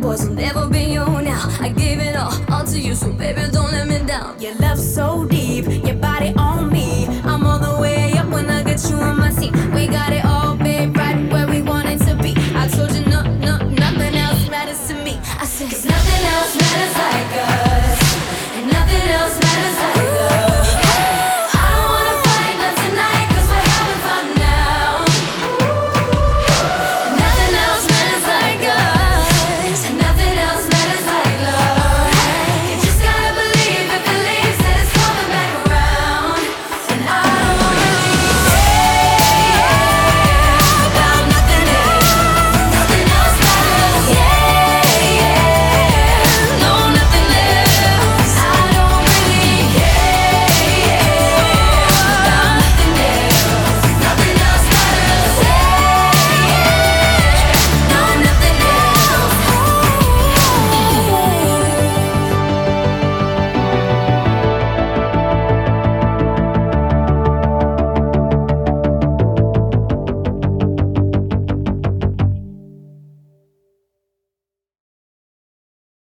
boys will never be you now. I gave it all to you, so baby, don't let me down. Your love so deep, your body on me. I'm all the way up when I get you on my seat. We got it all, babe, right where we want it to be. I told you no, nothing else matters to me. I said, 'cause nothing else matters like us.